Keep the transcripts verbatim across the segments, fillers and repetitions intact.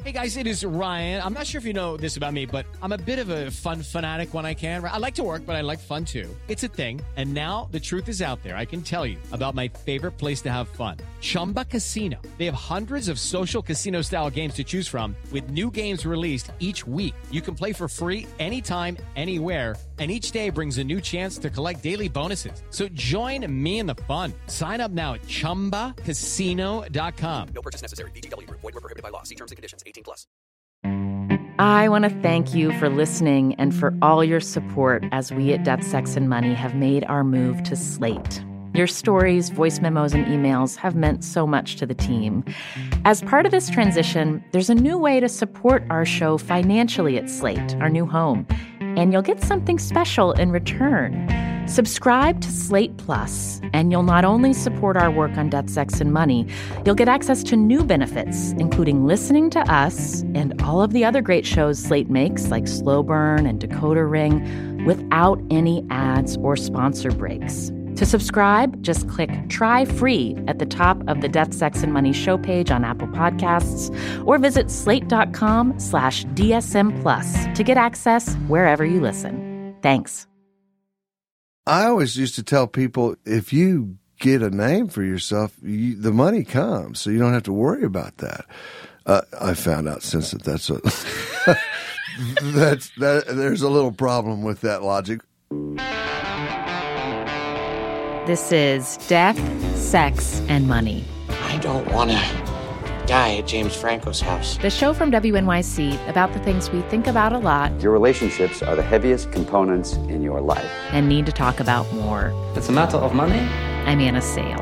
Hey, guys, it is Ryan. I'm not sure if you know this about me, but I'm a bit of a fun fanatic when I can. I like to work, but I like fun, too. It's a thing. And now the truth is out there. I can tell you about my favorite place to have fun. Chumba Casino. They have hundreds of social casino-style games to choose from with new games released each week. You can play for free anytime, anywhere, and each day brings a new chance to collect daily bonuses. So join me in the fun. Sign up now at chumba casino dot com. No purchase necessary. V G W. Void where prohibited by law. See terms and conditions. eighteen plus. I want to thank you for listening and for all your support as we at Death, Sex, and Money have made our move to Slate. Your stories, voice memos, and emails have meant so much to the team. As part of this transition, there's a new way to support our show financially at Slate, our new home, and you'll get something special in return. Subscribe to Slate Plus, and you'll not only support our work on Death, Sex, and Money, you'll get access to new benefits, including listening to us and all of the other great shows Slate makes, like Slow Burn and Decoder Ring, without any ads or sponsor breaks. To subscribe, just click Try Free at the top of the Death, Sex, and Money show page on Apple Podcasts, or visit slate.com slash DSM Plus to get access wherever you listen. Thanks. I always used to tell people, if you get a name for yourself, you, the money comes, so you don't have to worry about that. Uh, I found out since that that's a that's that there's a little problem with that logic. This is Death, Sex, and Money. I don't want to die at James Franco's house. The show from W N Y C about the things we think about a lot. Your relationships are the heaviest components in your life. And need to talk about more. It's a matter of money. I'm Anna Sale.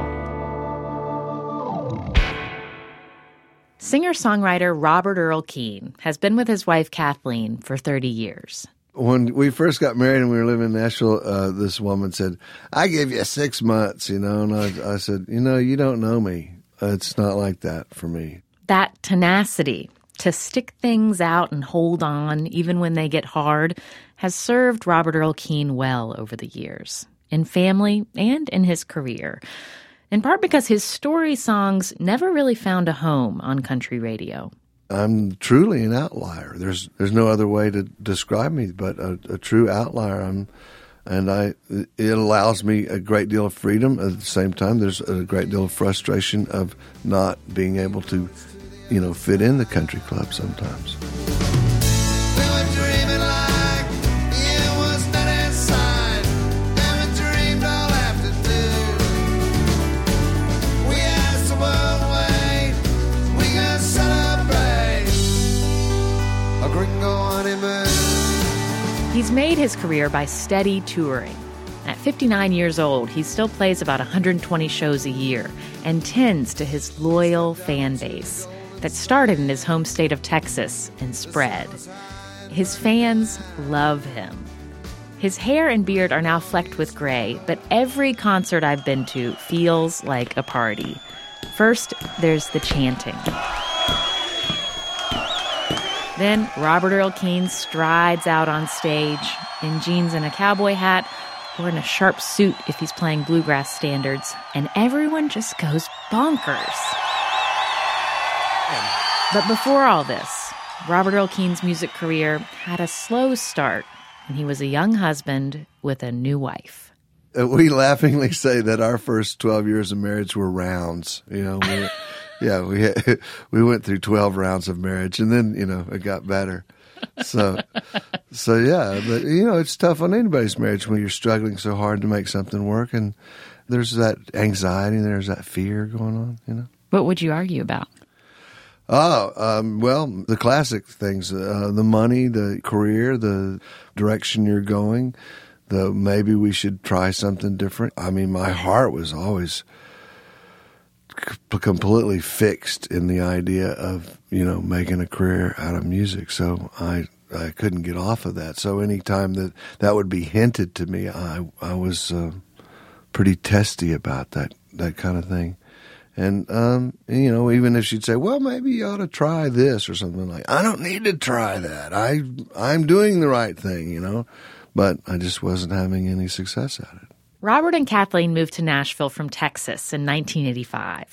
Singer-songwriter Robert Earl Keen has been with his wife Kathleen for thirty years. When we first got married and we were living in Nashville, uh, this woman said, I give you six months, you know, and I, I said, you know, you don't know me. It's not like that for me. That tenacity to stick things out and hold on even when they get hard has served Robert Earl Keen well over the years, in family and in his career, in part because his story songs never really found a home on country radio. I'm truly an outlier. There's there's no other way to describe me but a, a true outlier. I'm, and I it allows me a great deal of freedom. At the same time, there's a great deal of frustration of not being able to, you know, fit in the country club sometimes. We were dreaming like it was not inside. Never dreamed all afternoon. We asked the world wait, we can celebrate a gringo honeymoon. He's made his career by steady touring. At fifty-nine years old, he still plays about one hundred twenty shows a year and tends to his loyal fan base that started in his home state of Texas and spread. His fans love him. His hair and beard are now flecked with gray, but every concert I've been to feels like a party. First, there's the chanting. Then Robert Earl Keen strides out on stage in jeans and a cowboy hat, or in a sharp suit if he's playing bluegrass standards, and everyone just goes bonkers. But before all this, Robert Earl Keen's music career had a slow start when he was a young husband with a new wife. We laughingly say that our first twelve years of marriage were rounds. You know, we, yeah, we had, we went through twelve rounds of marriage, and then, you know, it got better. So, so yeah, but you know, it's tough on anybody's marriage when you're struggling so hard to make something work, and there's that anxiety and there's that fear going on. You know, what would you argue about? Oh, um, well, the classic things: uh, the money, the career, the direction you're going. The maybe we should try something different. I mean, my heart was always c- completely fixed in the idea of, you know, making a career out of music. So I I couldn't get off of that. So anytime that that would be hinted to me, I I was uh, pretty testy about that that kind of thing. And, um, you know, even if she'd say, well, maybe you ought to try this or something like, I don't need to try that. I I'm doing the right thing, you know. But I just wasn't having any success at it. Robert and Kathleen moved to Nashville from Texas in nineteen eighty-five.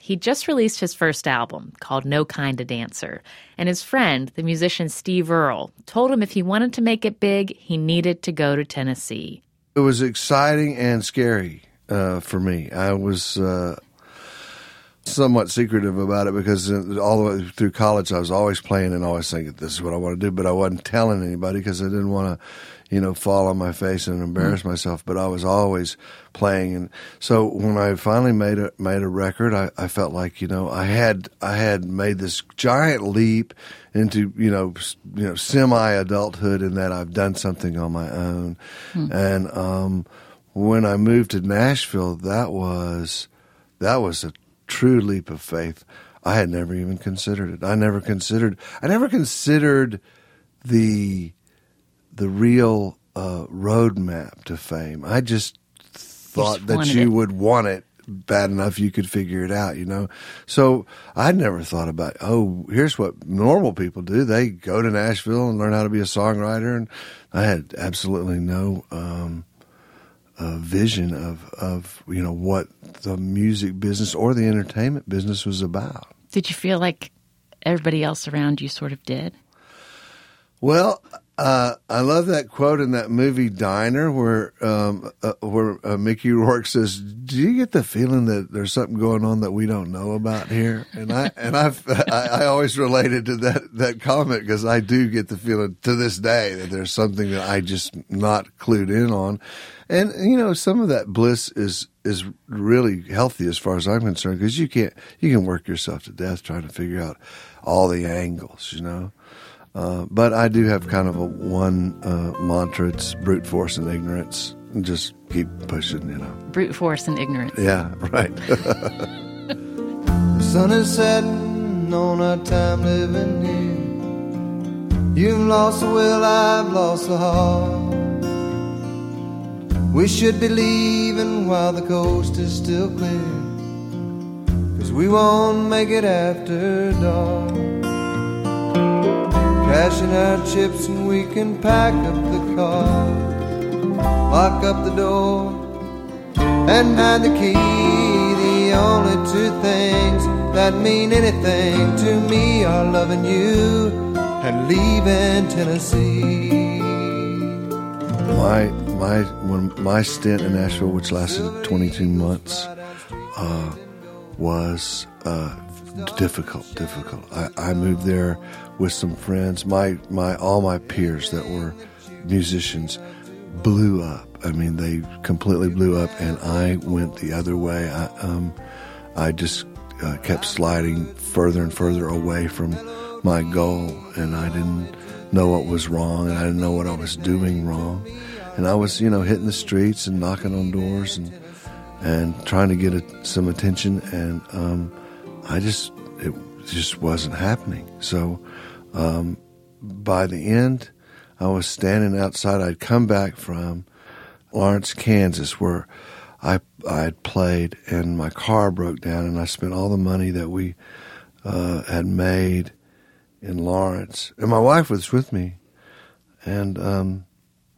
he just released his first album called No Kind of Dancer. And his friend, the musician Steve Earle, told him if he wanted to make it big, he needed to go to Tennessee. It was exciting and scary uh, for me. I was uh, somewhat secretive about it because all the way through college I was always playing and always thinking, this is what I want to do, but I wasn't telling anybody because I didn't want to, you know, fall on my face and embarrass mm. myself, but I was always playing. And so when I finally made a, made a record, I, I felt like, you know, I had, I had made this giant leap into, you know, you know, semi-adulthood in that I've done something on my own. Mm. And, um, when I moved to Nashville, that was, that was a true leap of faith. I had never even considered it. I never considered, I never considered the, the real uh, roadmap to fame. I just thought you that you it. would want it bad enough you could figure it out, you know? So I never thought about, oh, here's what normal people do. They go to Nashville and learn how to be a songwriter. And I had absolutely no um, uh, vision of, of, you know, what the music business or the entertainment business was about. Did you feel like everybody else around you sort of did? Well, Uh, I love that quote in that movie Diner where um, uh, where uh, Mickey Rourke says, "Do you get the feeling that there's something going on that we don't know about here?" And I and I've, I I always related to that that comment because I do get the feeling to this day that there's something that I just not clued in on, and you know some of that bliss is is really healthy as far as I'm concerned because you can't you can work yourself to death trying to figure out all the angles, you know. Uh, but I do have kind of a one uh, mantra. It's brute force and ignorance. And just keep pushing, you know. Brute force and ignorance. Yeah, right. The sun is setting on our time living here. You've lost the will, I've lost the heart. We should be leaving while the coast is still clear, 'cause we won't make it after dark. Cashing our chips and we can pack up the car, lock up the door and hide the key. The only two things that mean anything to me are loving you and leaving Tennessee. My my when my stint in Nashville, which lasted twenty-two months, uh, was uh, difficult. Difficult. I, I moved there with some friends. My my all my peers that were musicians blew up. I mean, they completely blew up, and I went the other way. I um, I just uh, kept sliding further and further away from my goal, and I didn't know what was wrong, and I didn't know what I was doing wrong. And I was, you know, hitting the streets and knocking on doors and and trying to get a, some attention, and um, I just it just wasn't happening. So um, by the end, I was standing outside. I'd come back from Lawrence, Kansas, where I I had played, and my car broke down, and I spent all the money that we uh, had made in Lawrence, and my wife was with me, and um,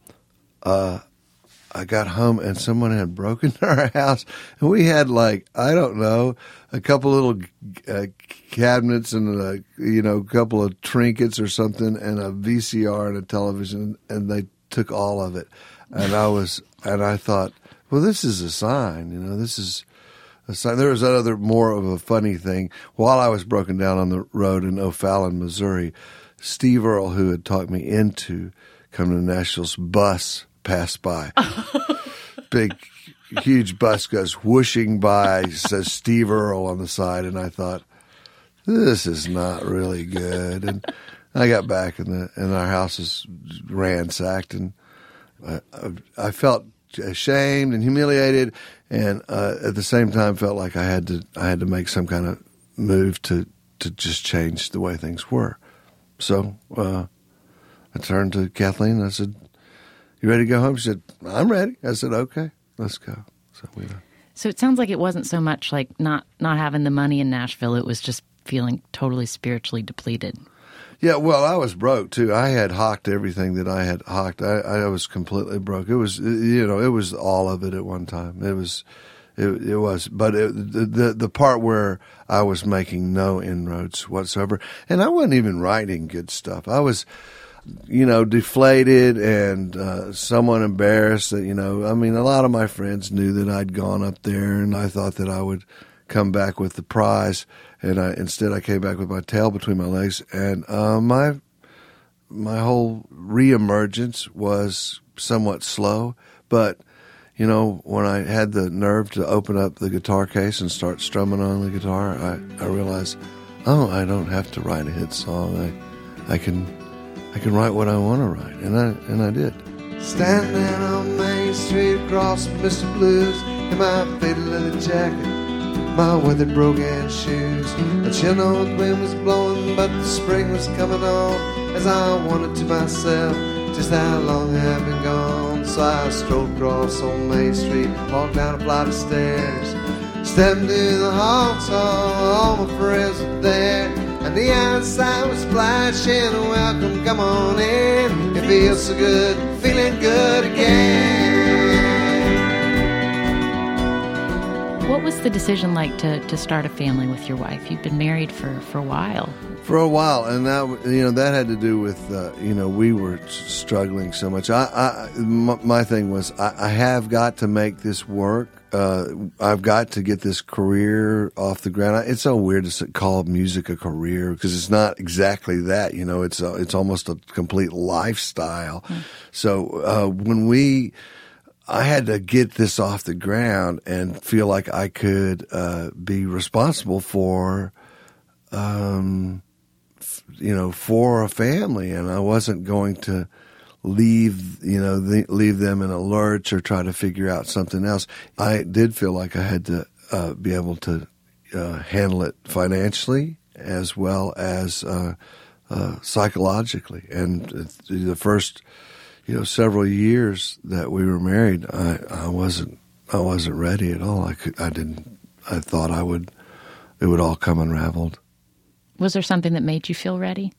uh, I got home, and someone had broken our house, and we had like I don't know a couple little uh, cabinets and a, you know a couple of trinkets or something, and a V C R and a television, and they took all of it, and I was and I thought, well, this is a sign, you know, this is. There was another more of a funny thing. While I was broken down on the road in O'Fallon, Missouri, Steve Earle, who had talked me into coming to Nashville's bus, passed by. Big, huge bus goes whooshing by, says Steve Earle on the side, and I thought, this is not really good. And I got back, and, the, and our house is ransacked, and I, I felt ashamed and humiliated, and uh, at the same time felt like I had to I had to make some kind of move to, to just change the way things were. So uh, I turned to Kathleen and I said, "You ready to go home?" She said, "I'm ready." I said, "Okay, let's go." So we. So it sounds like it wasn't so much like not not having the money in Nashville; it was just feeling totally spiritually depleted. Yeah, well, I was broke too. I had hawked everything that I had hawked. I, I was completely broke. It was, you know, it was all of it at one time. It was, It, it was, but it, the, the the part where I was making no inroads whatsoever, and I wasn't even writing good stuff. I was, you know, deflated and uh, somewhat embarrassed that, you know, I mean, a lot of my friends knew that I'd gone up there, and I thought that I would come back with the prize, and I, instead I came back with my tail between my legs, and uh, my my whole reemergence was somewhat slow, but you know, when I had the nerve to open up the guitar case and start strumming on the guitar, I, I realized, oh, I don't have to write a hit song. I I can I can write what I want to write, and I and I did. Standing on Main Street across from Mister Blues in my faded leather jacket, my weathered broken shoes. A chill north wind was blowing, but the spring was coming on. As I wondered to myself just how long I've been gone. So I strolled across on Main Street, walked down a flight of stairs, stepped into the hall, saw all my friends were there, and the outside was flashing, welcome, come on in, it feels so good, feeling good again. What was the decision like to, to start a family with your wife? You've been married for, for a while. For a while, and that you know that had to do with uh, you know we were struggling so much. I, I my, my thing was I, I have got to make this work. Uh, I've got to get this career off the ground. It's so weird to call music a career because it's not exactly that. You know, it's a, it's almost a complete lifestyle. Mm. So uh, when we. I had to get this off the ground and feel like I could uh, be responsible for, um, f- you know, for a family, and I wasn't going to leave, you know, the, leave them in a lurch or try to figure out something else. I did feel like I had to uh, be able to uh, handle it financially as well as uh, uh, psychologically, and the first. You know, several years that we were married, I, I wasn't, I wasn't ready at all. I could, I didn't, I thought I would, it would all come unraveled. Was there something that made you feel ready?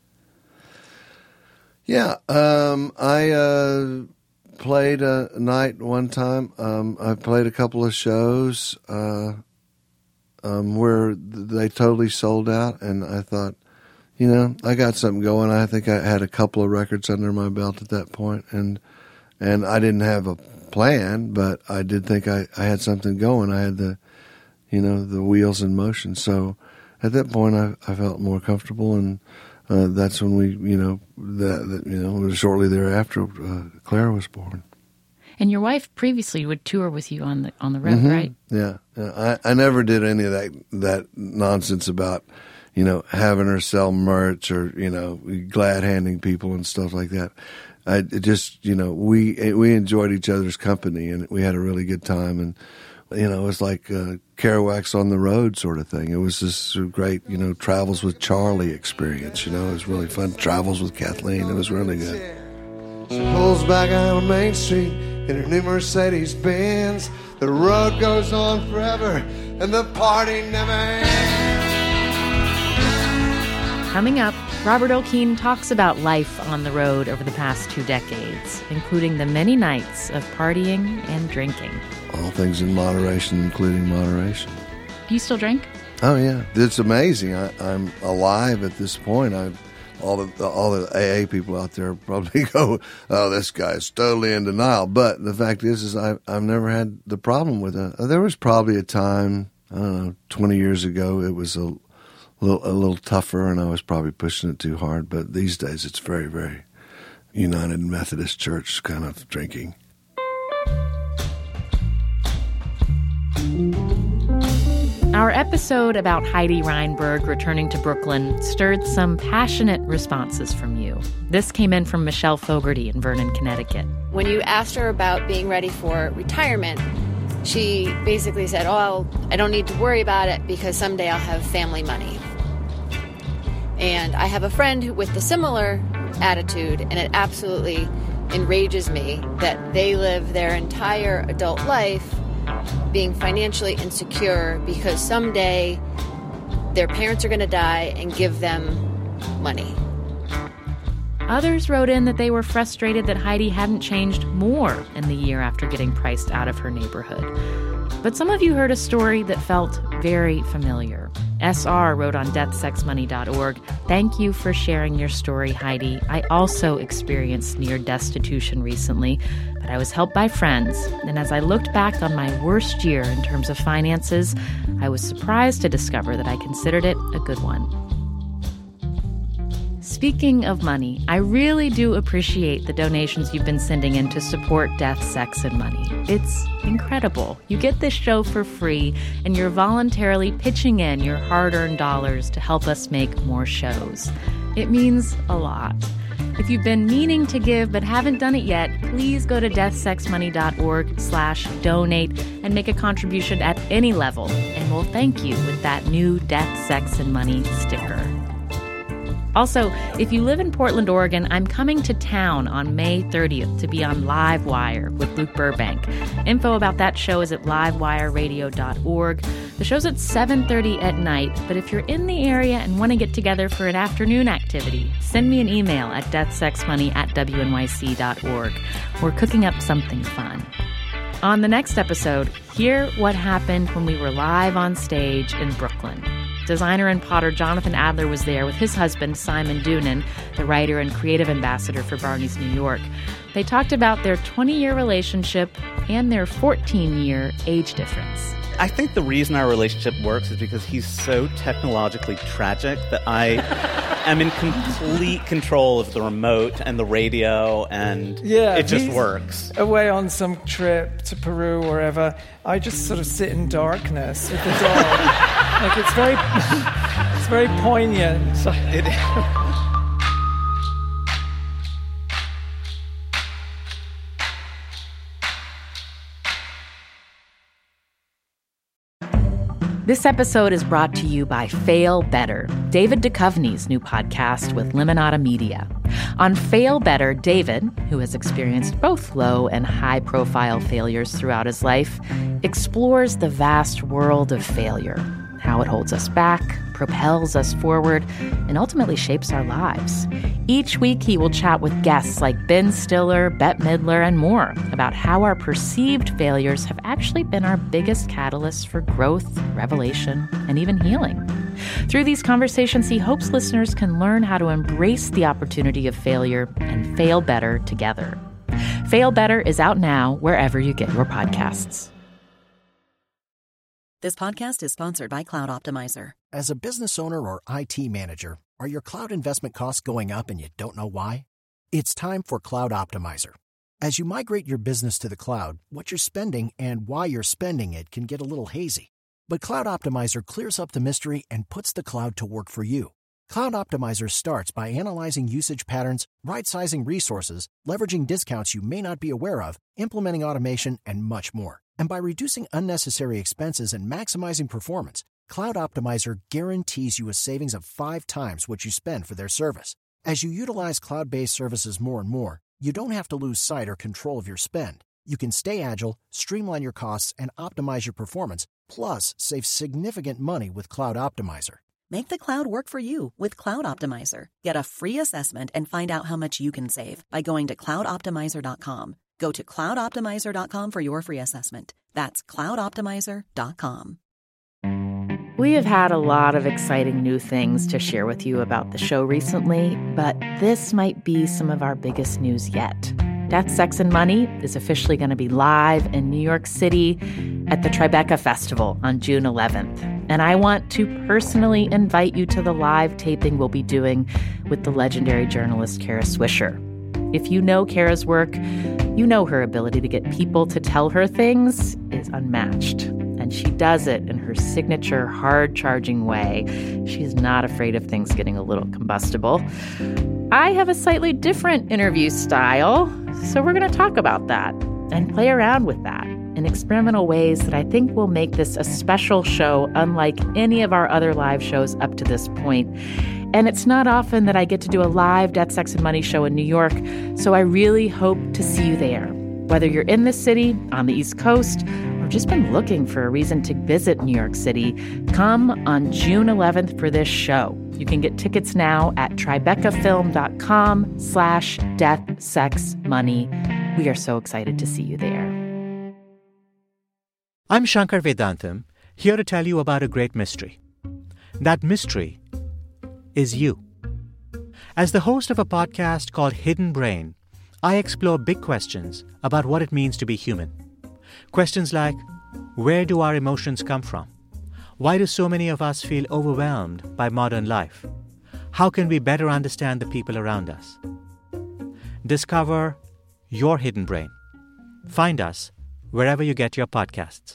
Yeah, um, I uh, played a night one time. Um, I played a couple of shows uh, um, where they totally sold out, and I thought, you know, I got something going. I think I had a couple of records under my belt at that point, and and I didn't have a plan, but I did think I, I had something going. I had the, you know, the wheels in motion. So at that point, I, I felt more comfortable, and uh, that's when we, you know, that, that you know, shortly thereafter, uh, Clara was born. And your wife previously would tour with you on the on the road, mm-hmm. right? Yeah, yeah. I, I never did any of that that nonsense about. You know, having her sell merch or, you know, glad handing people and stuff like that. I it just, you know, we we enjoyed each other's company and we had a really good time. And, you know, it was like uh, Kerouac's On the Road sort of thing. It was this great, you know, Travels with Charlie experience. You know, it was really fun. Travels with Kathleen. It was really good. She pulls back out on Main Street in her new Mercedes Benz. The road goes on forever and the party never ends. Coming up, Robert O'Keefe talks about life on the road over the past two decades, including the many nights of partying and drinking. All things in moderation, including moderation. Do you still drink? Oh, yeah. It's amazing. I, I'm alive at this point. I, all the all the A A people out there probably go, oh, this guy's totally in denial. But the fact is, is I've, I've never had the problem with it. There was probably a time, I don't know, twenty years ago, it was a A little, a little tougher, and I was probably pushing it too hard. But these days, it's very, very United Methodist Church kind of drinking. Our episode about Heidi Reinberg returning to Brooklyn stirred some passionate responses from you. This came in from Michelle Fogarty in Vernon, Connecticut. When you asked her about being ready for retirement, she basically said, oh, I'll, I don't need to worry about it because someday I'll have family money. And I have a friend with a similar attitude, and it absolutely enrages me that they live their entire adult life being financially insecure because someday their parents are going to die and give them money. Others wrote in that they were frustrated that Heidi hadn't changed more in the year after getting priced out of her neighborhood. But some of you heard a story that felt very familiar. S R wrote on death sex money dot org, "Thank you for sharing your story, Heidi. I also experienced near destitution recently, but I was helped by friends. And as I looked back on my worst year in terms of finances, I was surprised to discover that I considered it a good one." Speaking of money, I really do appreciate the donations you've been sending in to support Death, Sex, and Money. It's incredible. You get this show for free, and you're voluntarily pitching in your hard-earned dollars to help us make more shows. It means a lot. If you've been meaning to give but haven't done it yet, please go to death sex money dot org slash donate and make a contribution at any level, and we'll thank you with that new Death, Sex, and Money sticker. Also, if you live in Portland, Oregon, I'm coming to town on May thirtieth to be on Live Wire with Luke Burbank. Info about that show is at live wire radio dot org. The show's at seven thirty at night, but if you're in the area and want to get together for an afternoon activity, send me an email at death sex money at w n y c dot org. We're cooking up something fun. On the next episode, hear what happened when we were live on stage in Brooklyn. Designer and potter Jonathan Adler was there with his husband, Simon Doonan, the writer and creative ambassador for Barney's New York. They talked about their twenty-year relationship and their fourteen-year age difference. I think the reason our relationship works is because he's so technologically tragic that I am in complete control of the remote and the radio, and yeah, it just he's works. Away on some trip to Peru or wherever, I just sort of sit in darkness with the dog. Like it's very, it's very poignant. So it This episode is brought to you by Fail Better, David Duchovny's new podcast with Limonada Media. On Fail Better, David, who has experienced both low and high-profile failures throughout his life, explores the vast world of failure, how it holds us back, propels us forward, and ultimately shapes our lives. Each week, he will chat with guests like Ben Stiller, Bette Midler, and more about how our perceived failures have actually been our biggest catalysts for growth, revelation, and even healing. Through these conversations, he hopes listeners can learn how to embrace the opportunity of failure and fail better together. Fail Better is out now wherever you get your podcasts. This podcast is sponsored by Cloud Optimizer. As a business owner or I T manager, are your cloud investment costs going up and you don't know why? It's time for Cloud Optimizer. As you migrate your business to the cloud, what you're spending and why you're spending it can get a little hazy. But Cloud Optimizer clears up the mystery and puts the cloud to work for you. Cloud Optimizer starts by analyzing usage patterns, right-sizing resources, leveraging discounts you may not be aware of, implementing automation, and much more. And by reducing unnecessary expenses and maximizing performance, Cloud Optimizer guarantees you a savings of five times what you spend for their service. As you utilize cloud-based services more and more, you don't have to lose sight or control of your spend. You can stay agile, streamline your costs, and optimize your performance, plus save significant money with Cloud Optimizer. Make the cloud work for you with Cloud Optimizer. Get a free assessment and find out how much you can save by going to cloud optimizer dot com. Go to cloud optimizer dot com for your free assessment. That's cloud optimizer dot com. We have had a lot of exciting new things to share with you about the show recently, but this might be some of our biggest news yet. Death, Sex, and Money is officially going to be live in New York City at the Tribeca Festival on June eleventh. And I want to personally invite you to the live taping we'll be doing with the legendary journalist Kara Swisher. If you know Kara's work, you know her ability to get people to tell her things is unmatched. And she does it in her signature hard-charging way. She is not afraid of things getting a little combustible. I have a slightly different interview style, so we're going to talk about that and play around with that in experimental ways that I think will make this a special show unlike any of our other live shows up to this point. And it's not often that I get to do a live Death, Sex, and Money show in New York, so I really hope to see you there. Whether you're in the city, on the East Coast, or just been looking for a reason to visit New York City, come on June eleventh for this show. You can get tickets now at tribecafilm.com slash death, sex, money. We are so excited to see you there. I'm Shankar Vedantam, here to tell you about a great mystery. That mystery is you. As the host of a podcast called Hidden Brain, I explore big questions about what it means to be human. Questions like, where do our emotions come from? Why do so many of us feel overwhelmed by modern life? How can we better understand the people around us? Discover your hidden brain. Find us wherever you get your podcasts.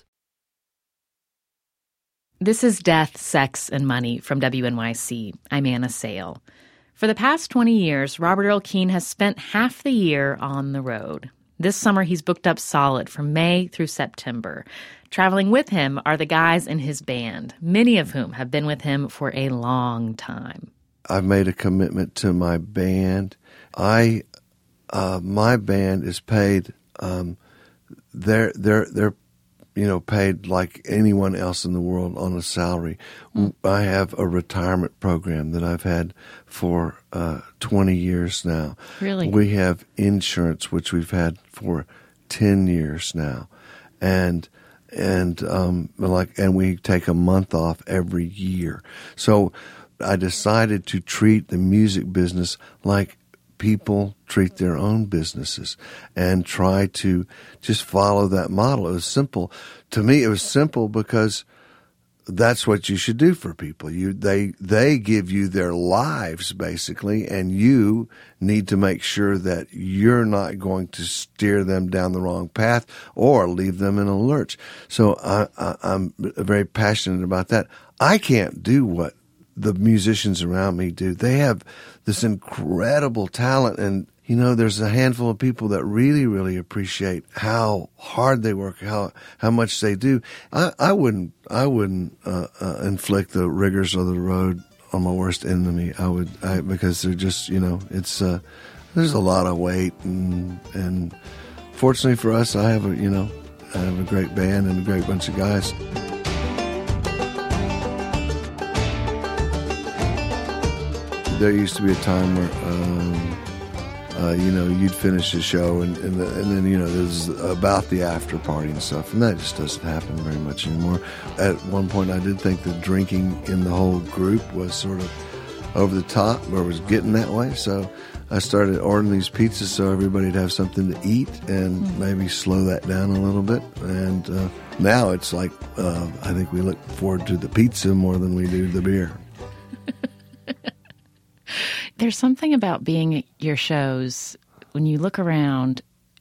This is Death, Sex, and Money from W N Y C. I'm Anna Sale. For the past twenty years, Robert Earl Keen has spent half the year on the road. This summer, he's booked up solid from May through September. Traveling with him are the guys in his band, many of whom have been with him for a long time. I've made a commitment to my band. I, uh, my band is paid. Um, they're they're they're, you know, paid like anyone else in the world on a salary. Mm. I have a retirement program that I've had for uh, twenty years now. Really? We have insurance, which we've had for ten years now, and and um, like and we take a month off every year. So I decided to treat the music business like people treat their own businesses and try to just follow that model. It was simple. To me, it was simple because that's what you should do for people. You, they, they give you their lives basically, and you need to make sure that you're not going to steer them down the wrong path or leave them in a lurch. So I, I, I'm very passionate about that. I can't do what the musicians around me do. They have this incredible talent, and you know, there's a handful of people that really, really appreciate how hard they work, how how much they do. I, I wouldn't, I wouldn't uh, uh, inflict the rigors of the road on my worst enemy. I would, I, because they're just, you know, it's uh, there's a lot of weight, and and fortunately for us, I have a, you know, I have a great band and a great bunch of guys. There used to be a time where, um, uh, you know, you'd finish the show and and, the, and then, you know, there's about the after party and stuff, and that just doesn't happen very much anymore. At one point, I did think that drinking in the whole group was sort of over the top, or was getting that way, so I started ordering these pizzas so everybody'd have something to eat and mm. maybe slow that down a little bit. And uh, now it's like, uh, I think we look forward to the pizza more than we do the beer. There's something about being at your shows, when you look around,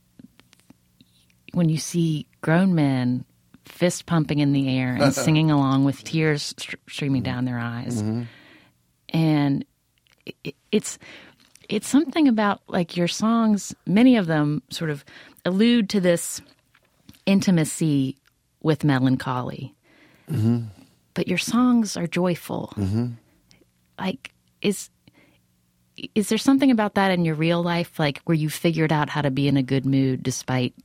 when you see grown men fist pumping in the air and singing along with tears st- streaming down their eyes. Mm-hmm. And it, it's it's something about, like, your songs, many of them sort of allude to this intimacy with melancholy. Mm-hmm. But your songs are joyful. Mm-hmm. Like, is... Is there something about that in your real life, like where you figured out how to be in a good mood despite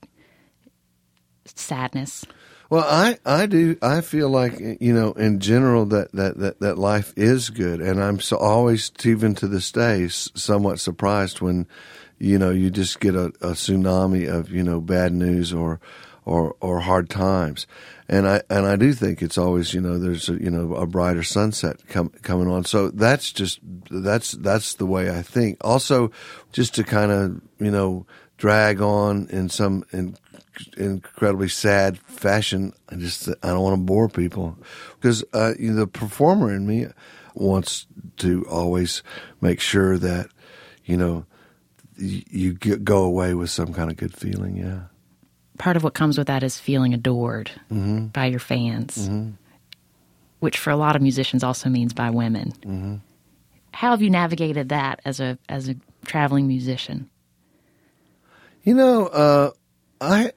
sadness? Well, I, I do. I feel like, you know, in general that, that, that, that life is good. And I'm so always, even to this day, somewhat surprised when, you know, you just get a, a tsunami of, you know, bad news or, or, or hard times. And I, and I do think it's always, you know, there's a, you know, a brighter sunset com- coming on. So that's just, that's, that's the way I think. Also, just to kind of, you know, drag on in some in, incredibly sad fashion. I just, I don't want to bore people, because, uh, you know, the performer in me wants to always make sure that, you know, you, you get, go away with some kind of good feeling. Yeah. Part of what comes with that is feeling adored mm-hmm. by your fans, mm-hmm. which for a lot of musicians also means by women. Mm-hmm. How have you navigated that as a as a traveling musician? You know, uh, I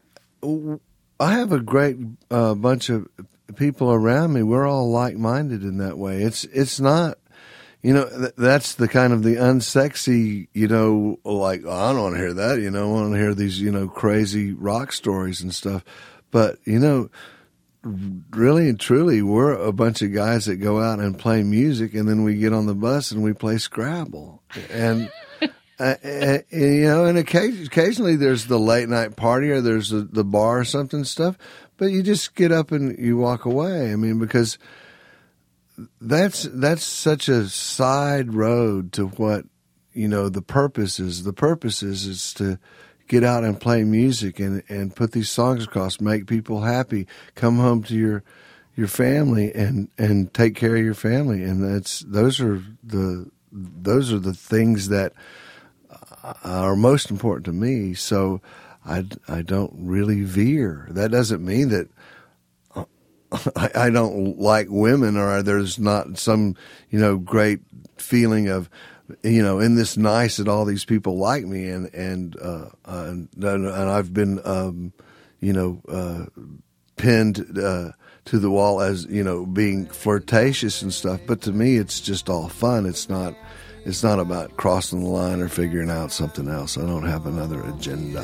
I have a great uh, bunch of people around me. We're all like-minded in that way. It's it's not. You know, th- that's the kind of the unsexy, you know, like, oh, I don't want to hear that, you know, I want to hear these, you know, crazy rock stories and stuff. But, you know, really and truly, we're a bunch of guys that go out and play music, and then we get on the bus and we play Scrabble. And, uh, and you know, and occasionally, occasionally there's the late night party or there's the, the bar or something stuff. but you just get up and you walk away. I mean, because that's that's such a side road to what, you know, the purpose is. The purpose is, is to get out and play music and, and put these songs across, make people happy, come home to your your family and, and take care of your family. And that's those are the those are the things that are most important to me. So I, I don't really veer. That doesn't mean that I, I don't like women or there's not some, you know, great feeling of, you know, in this nice that all these people like me and and uh, uh, and, and I've been, um, you know, uh, pinned uh, to the wall as, you know, being flirtatious and stuff. But to me, it's just all fun. It's not. It's not about crossing the line or figuring out something else. I don't have another agenda.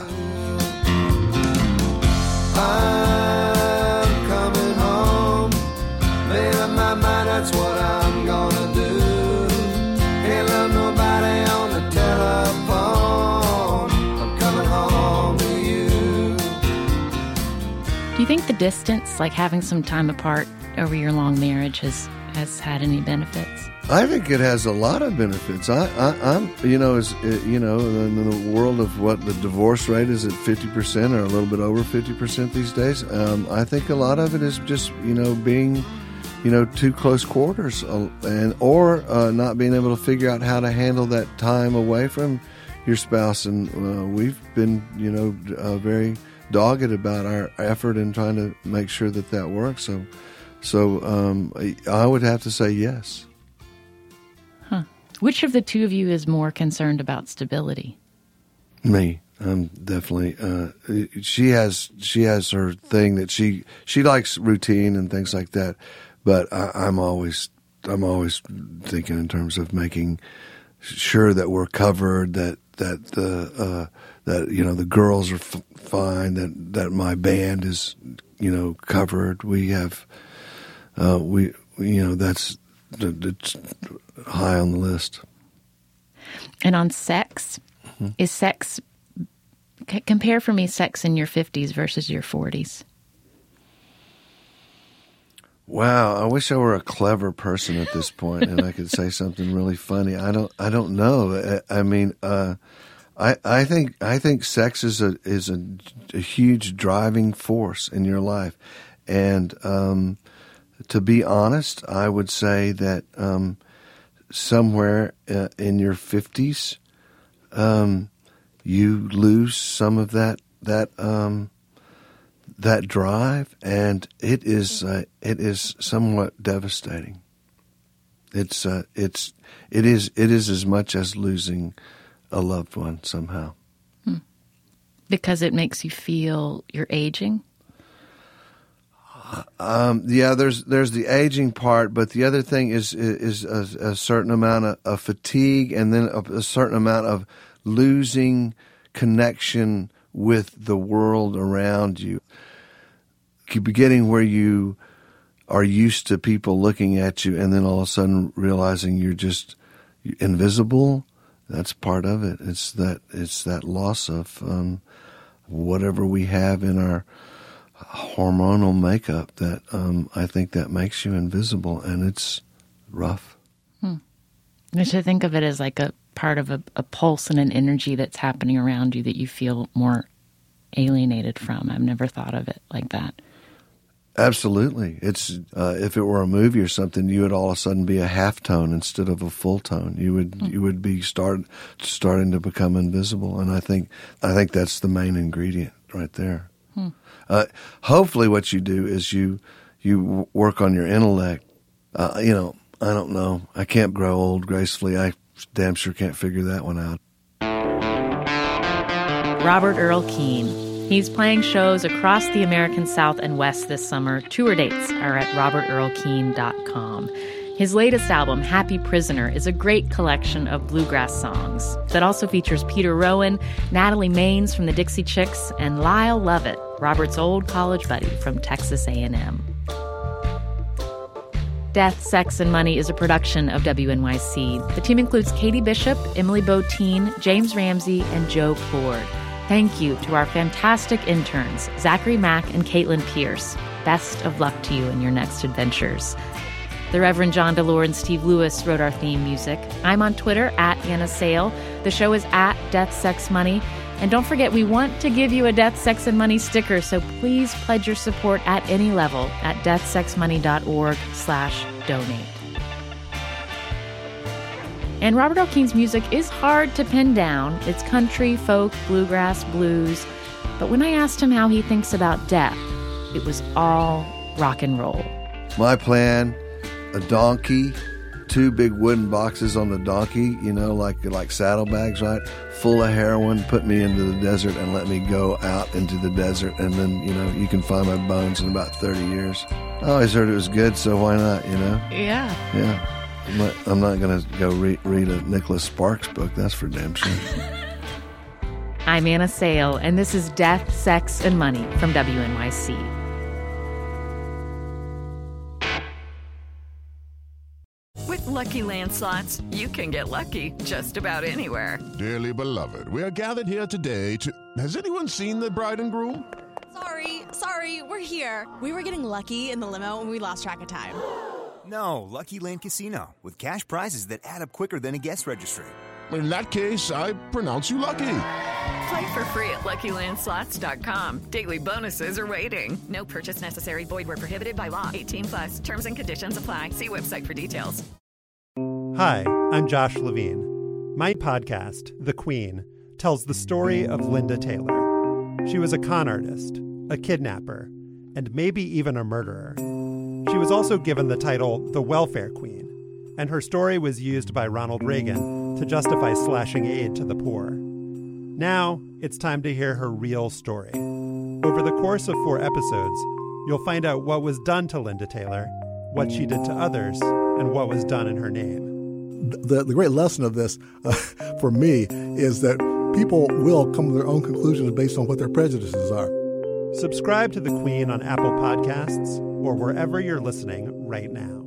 I'm coming home. Made up my mind, that's what I'm gonna do. Can't love nobody on the telephone. I'm coming home to you. Do you think the distance, like having some time apart over your long marriage, has, has had any benefits? I think it has a lot of benefits. I, I, I'm, you know, as you know, in the world of what the divorce rate is at fifty percent or a little bit over fifty percent these days. Um, I think a lot of it is just, you know, being, you know, too close quarters, uh, and or uh, not being able to figure out how to handle that time away from your spouse. And uh, we've been, you know, uh, very dogged about our effort in trying to make sure that that works. So, so um, I would have to say yes. Huh. Which of the two of you is more concerned about stability? Me. I'm definitely. Uh, she has she has her thing that she she likes routine and things like that, but I, I'm always I'm always thinking in terms of making sure that we're covered, that that the uh, that you know the girls are f- fine, that that my band is you know covered. We have uh, we you know that's it's high on the list. And on sex, mm-hmm. is sex, c- compare for me sex in your fifties versus your forties. Wow, I wish I were a clever person at this point and I could say something really funny. I don't I don't know. I, I mean, uh, I I think I think sex is a is a, a huge driving force in your life. And um to be honest, I would say that um, somewhere uh, in your fifties, um, you lose some of that that um, that drive, and it is uh, it is somewhat devastating. It's uh, it's it is it is as much as losing a loved one somehow. Hmm. Because it makes you feel you're aging. Um, yeah, there's there's the aging part, but the other thing is is, is a, a certain amount of, of fatigue, and then a, a certain amount of losing connection with the world around you. Keep getting where you are used to people looking at you, and then all of a sudden realizing you're just invisible. That's part of it. It's that it's that loss of um, whatever we have in our hormonal makeup that um, I think that makes you invisible, and it's rough. Hmm. I should think of it as like a part of a, a pulse and an energy that's happening around you that you feel more alienated from. I've never thought of it like that. Absolutely. It's uh, if it were a movie or something, you would all of a sudden be a half tone instead of a full tone. You would hmm. you would be start starting to become invisible, and I think I think that's the main ingredient right there. Hmm. Uh, hopefully what you do is you you work on your intellect. Uh, you know, I don't know. I can't grow old gracefully. I damn sure can't figure that one out. Robert Earl Keen. He's playing shows across the American South and West this summer. Tour dates are at robert earl keen dot com. His latest album, Happy Prisoner, is a great collection of bluegrass songs that also features Peter Rowan, Natalie Maines from the Dixie Chicks, and Lyle Lovett, Robert's old college buddy from Texas A and M. Death, Sex, and Money is a production of W N Y C. The team includes Katie Bishop, Emily Botein, James Ramsey, and Joe Ford. Thank you to our fantastic interns, Zachary Mack and Caitlin Pierce. Best of luck to you in your next adventures. The Reverend John DeLore and Steve Lewis wrote our theme music. I'm on Twitter at Anna Sale. The show is at Death, Sex, Money. And don't forget, we want to give you a Death, Sex, and Money sticker, so please pledge your support at any level at deathsexmoney.org slash donate. And Robert Earl Keen's music is hard to pin down. It's country, folk, bluegrass, blues. But when I asked him how he thinks about death, it was all rock and roll. My plan, a donkey, two big wooden boxes on the donkey, you know, like like saddlebags, right? Full of heroin, put me into the desert and let me go out into the desert. And then, you know, you can find my bones in about thirty years. I always heard it was good, so why not, you know? Yeah. Yeah. I'm not, I'm not going to go re- read a Nicholas Sparks book. That's for damn sure. I'm Anna Sale, and this is Death, Sex, and Money from W N Y C. With Lucky Land Slots, you can get lucky just about anywhere. Dearly beloved, we are gathered here today to... Has anyone seen the bride and groom? Sorry, sorry, we're here. We were getting lucky in the limo and we lost track of time. No, Lucky Land Casino, with cash prizes that add up quicker than a guest registry. In that case, I pronounce you lucky. Play for free at lucky land slots dot com. Daily bonuses are waiting. No purchase necessary. Void where prohibited by law. eighteen plus. Terms and conditions apply. See website for details. Hi, I'm Josh Levine. My podcast, The Queen, tells the story of Linda Taylor. She was a con artist, a kidnapper, and maybe even a murderer. She was also given the title the Welfare Queen, and her story was used by Ronald Reagan to justify slashing aid to the poor. Now, it's time to hear her real story. Over the course of four episodes, you'll find out what was done to Linda Taylor, what she did to others, and what was done in her name. The, the great lesson of this, uh, for me, is that people will come to their own conclusions based on what their prejudices are. Subscribe to The Queen on Apple Podcasts or wherever you're listening right now.